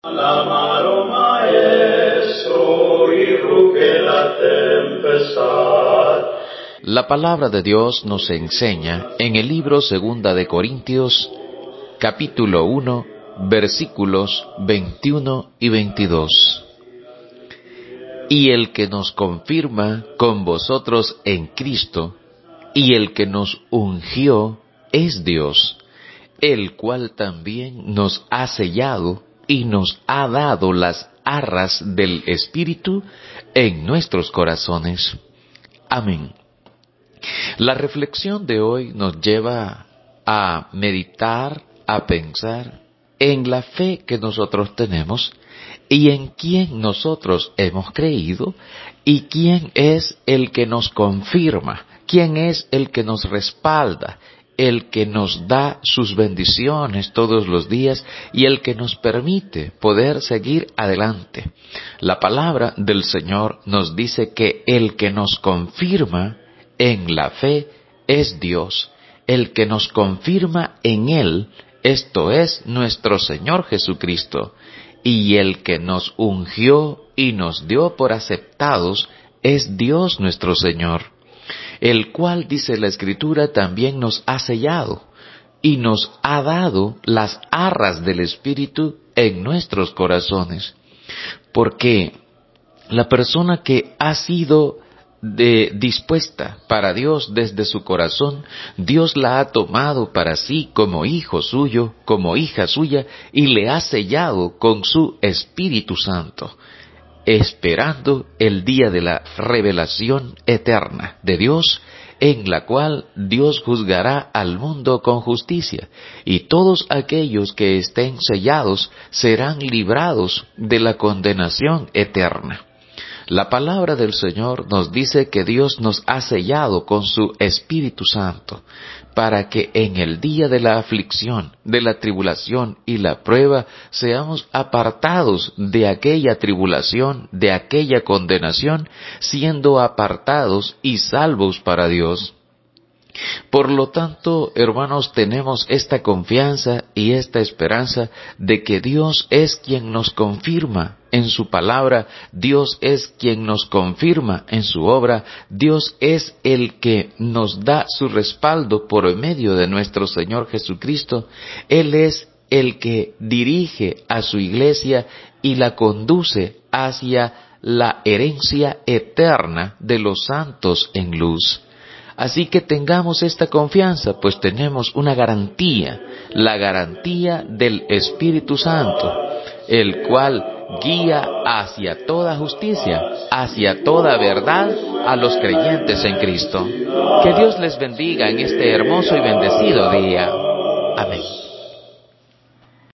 L'amaro maestro irruque la tempestad. La palabra de Dios nos enseña en el libro 2 de Corintios, capítulo 1, versículos 21 y 22. Y el que nos confirma con vosotros en Cristo, y el que nos ungió es Dios, el cual también nos ha sellado y nos ha dado las arras del Espíritu en nuestros corazones. Amén. La reflexión de hoy nos lleva a meditar, a pensar en la fe que nosotros tenemos y en quién nosotros hemos creído y quién es el que nos confirma, quién es el que nos respalda, el que nos da sus bendiciones todos los días y el que nos permite poder seguir adelante. La palabra del Señor nos dice que el que nos confirma en la fe es Dios, el que nos confirma en Él, esto es nuestro Señor Jesucristo, y el que nos ungió y nos dio por aceptados es Dios nuestro Señor, el cual, dice la Escritura, también nos ha sellado y nos ha dado las arras del Espíritu en nuestros corazones. Porque la persona que ha sido dispuesta para Dios desde su corazón, Dios la ha tomado para sí como hijo suyo, como hija suya, y le ha sellado con su Espíritu Santo, esperando el día de la revelación eterna de Dios, en la cual Dios juzgará al mundo con justicia, y todos aquellos que estén sellados serán librados de la condenación eterna. La palabra del Señor nos dice que Dios nos ha sellado con su Espíritu Santo, para que en el día de la aflicción, de la tribulación y la prueba, seamos apartados de aquella tribulación, de aquella condenación, siendo apartados y salvos para Dios. Por lo tanto, hermanos, tenemos esta confianza y esta esperanza de que Dios es quien nos confirma en su palabra, Dios es quien nos confirma en su obra, Dios es el que nos da su respaldo por medio de nuestro Señor Jesucristo. Él es el que dirige a su iglesia y la conduce hacia la herencia eterna de los santos en luz. Así que tengamos esta confianza, pues tenemos una garantía, la garantía del Espíritu Santo, el cual guía hacia toda justicia, hacia toda verdad a los creyentes en Cristo. Que Dios les bendiga en este hermoso y bendecido día. Amén.